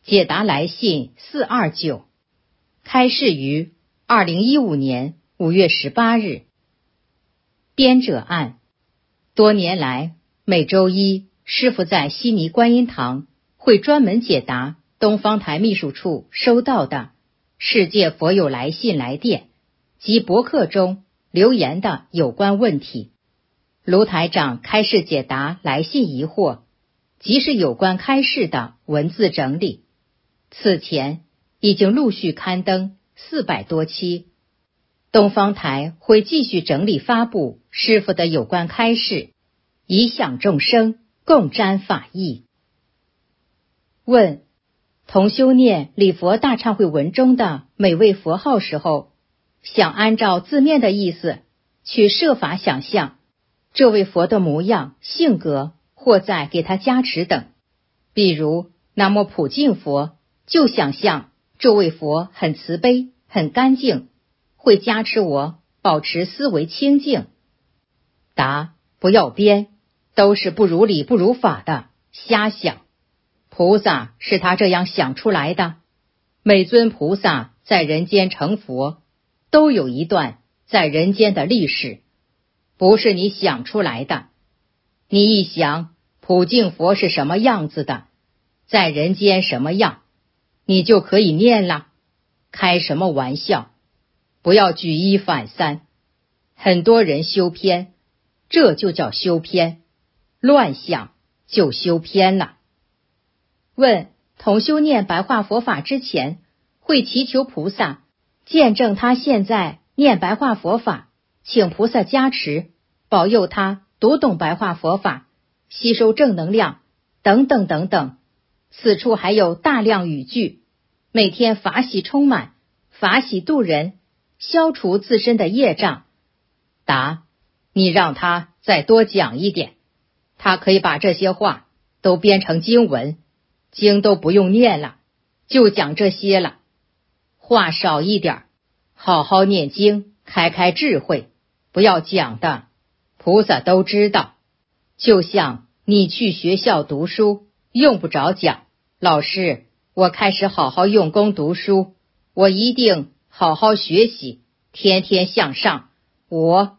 解答来信429，开示于2015年5月18日。编者按：多年来，每周一师父在悉尼观音堂会专门解答东方台秘书处收到的世界佛友来信来电及博客中留言的有关问题。卢台长开示解答来信疑惑，即是有关开示的文字整理。此前已经陆续刊登400多期，东方台会继续整理发布师父的有关开示，以享众生共沾法益。问：同修念礼佛大忏悔文中的每位佛号时候，想按照字面的意思去设法想象这位佛的模样、性格，或在给他加持等。比如南无普净佛，就想象这位佛很慈悲、很干净，会加持我保持思维清净。答：不要编，都是不如理不如法的瞎想。菩萨是他这样想出来的。每尊菩萨在人间成佛，都有一段在人间的历史，不是你想出来的。你一想普净佛是什么样子的，在人间什么样，你就可以念了。开什么玩笑，不要举一反三。很多人修偏，这就叫修偏，乱想就修偏了。问：同修念白话佛法之前，会祈求菩萨见证他现在念白话佛法，请菩萨加持，保佑他读懂白话佛法，吸收正能量等等等等。此处还有大量语句，每天法喜充满，法喜度人，消除自身的业障。答：你让他再多讲一点，他可以把这些话都编成经文，经都不用念了，就讲这些了。话少一点，好好念经，开智慧，不要讲的菩萨都知道。就像你去学校读书，用不着讲，老师，我开始好好用功读书，我一定好好学习，天天向上，我。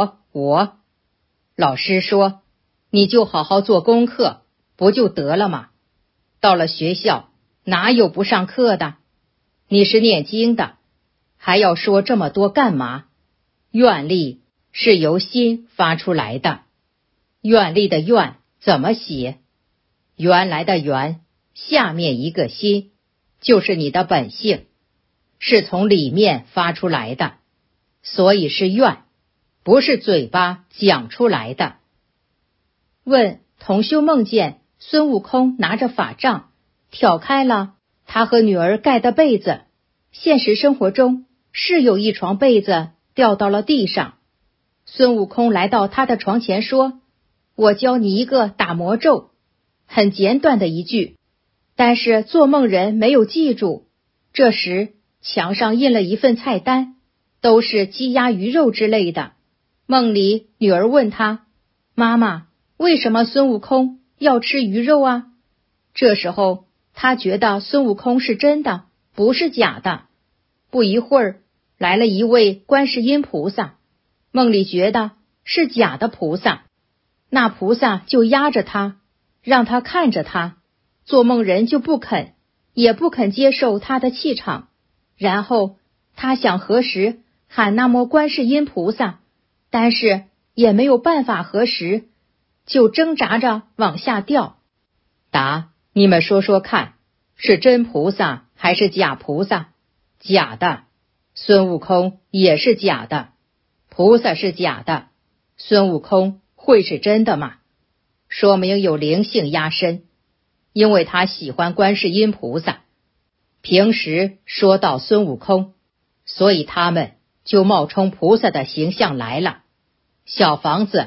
老师说，你就好好做功课，不就得了吗？到了学校，哪有不上课的？你是念经的，还要说这么多干嘛？愿力是由心发出来的，愿力的愿怎么写？原来的原，下面一个心，就是你的本性，是从里面发出来的，所以是愿，不是嘴巴讲出来的。问：同修梦见孙悟空拿着法杖挑开了他和女儿盖的被子，现实生活中是有一床被子掉到了地上。孙悟空来到他的床前说：我教你一个打魔咒，很简短的一句，但是做梦人没有记住。这时墙上印了一份菜单，都是鸡鸭鱼肉之类的。梦里女儿问他：妈妈，为什么孙悟空要吃鱼肉啊？这时候他觉得孙悟空是真的，不是假的。不一会儿来了一位观世音菩萨，梦里觉得是假的菩萨，那菩萨就压着他，让他看着他，做梦人就不肯，也不肯接受他的气场。然后他想合十喊南无观世音菩萨，但是也没有办法合十，就挣扎着往下掉。答：你们说说看，是真菩萨还是假菩萨？假的。孙悟空也是假的，菩萨是假的，孙悟空会是真的吗？说明有灵性压身，因为他喜欢观世音菩萨，平时说到孙悟空，所以他们就冒充菩萨的形象来了。小房子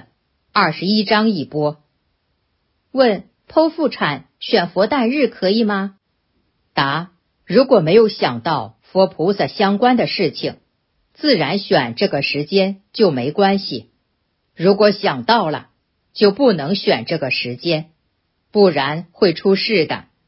21章一波。问：剖腹产选佛诞日可以吗？答：如果没有想到佛菩萨相关的事情，自然选这个时间就没关系。如果想到了，就不能选这个时间，不然会出事的。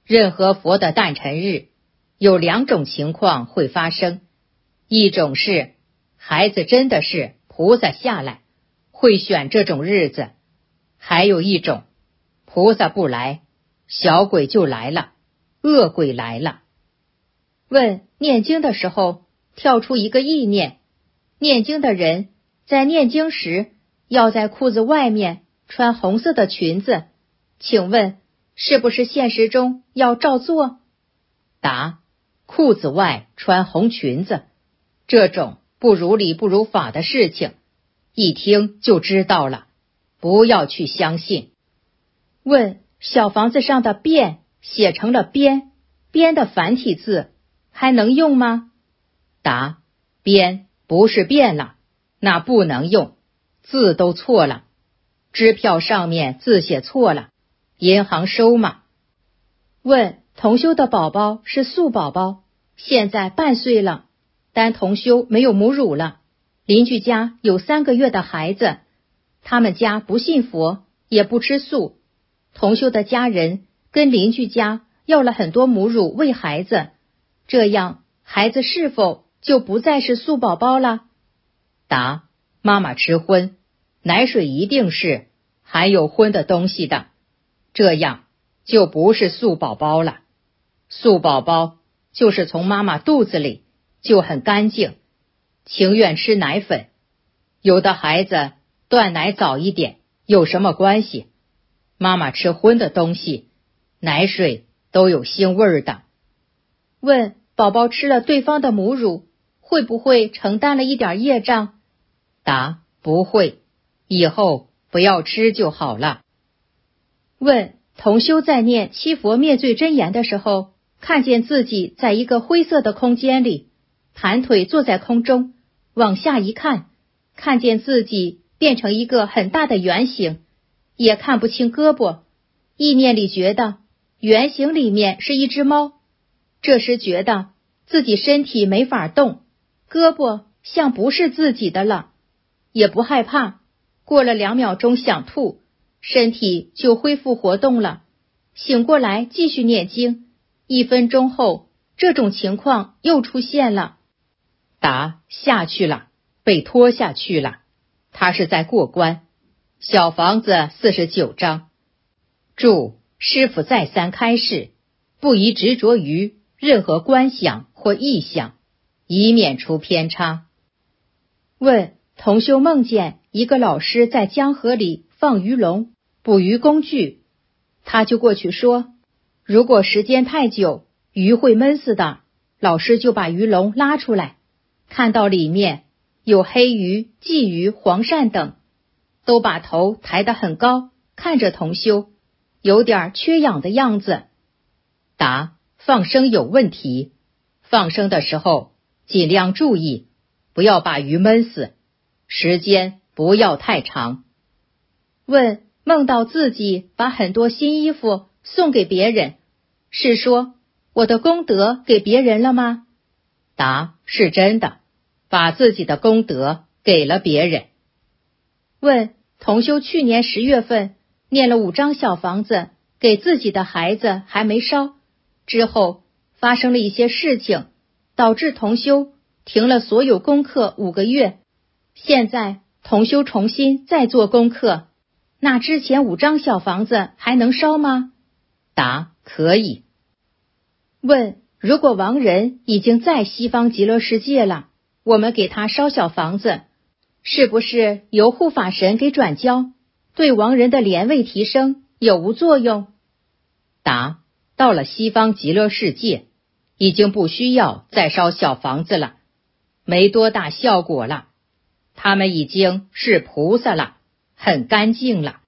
任何佛的诞辰日，有2种情况会发生，一种是孩子真的是菩萨下来，会选这种日子；还有一种，菩萨不来，小鬼就来了，恶鬼来了。问念经的时候跳出一个意念，念经的人在念经时要在裤子外面穿红色的裙子，请问是不是现实中要照做？答：裤子外穿红裙子，这种不如理不如法的事情，一听就知道了，不要去相信。问小房子上的变写成了边，边的繁体字还能用吗？答：边不是变了，那不能用，字都错了，支票上面字写错了，银行收嘛。问同修的宝宝是素宝宝，现在半岁了，但同修没有母乳了，邻居家有3个月的孩子，他们家不信佛，也不吃素，同修的家人跟邻居家要了很多母乳喂孩子，这样孩子是否就不再是素宝宝了？答：妈妈吃荤，奶水一定是含有荤的东西的，这样就不是素宝宝了。素宝宝就是从妈妈肚子里就很干净，情愿吃奶粉。有的孩子断奶早一点有什么关系？妈妈吃荤的东西，奶水都有腥味的。问宝宝吃了对方的母乳，会不会承担了一点业障？答：不会，以后不要吃就好了。问同修在念七佛灭罪真言的时候，看见自己在一个灰色的空间里，盘腿坐在空中，往下一看，看见自己变成一个很大的圆形，也看不清胳膊，意念里觉得圆形里面是一只猫，这时觉得自己身体没法动，胳膊像不是自己的了，也不害怕，过了2秒钟想吐，身体就恢复活动了，醒过来继续念经，1分钟后这种情况又出现了。答：下去了，被拖下去了，他是在过关。小房子49章。注：师父再三开示，不宜执着于任何观想或意象，以免出偏差。问同修梦见一个老师在江河里放鱼笼，捕鱼工具，他就过去说，如果时间太久，鱼会闷死的，老师就把鱼笼拉出来，看到里面有黑鱼、鲫鱼、黄鳝等，都把头抬得很高，看着同修，有点缺氧的样子。答：放生有问题，放生的时候尽量注意，不要把鱼闷死，时间不要太长。问梦到自己把很多新衣服送给别人，是说我的功德给别人了吗？答：是真的，把自己的功德给了别人。问同修去年10月份念了5张小房子给自己的孩子还没烧，之后发生了一些事情，导致同修停了所有功课5个月，现在同修重新再做功课，那之前5张小房子还能烧吗？答：可以。问如果亡人已经在西方极乐世界了，我们给他烧小房子，是不是由护法神给转交，对亡人的莲位提升有无作用？答：到了西方极乐世界，已经不需要再烧小房子了，没多大效果了，他们已经是菩萨了，很干净了。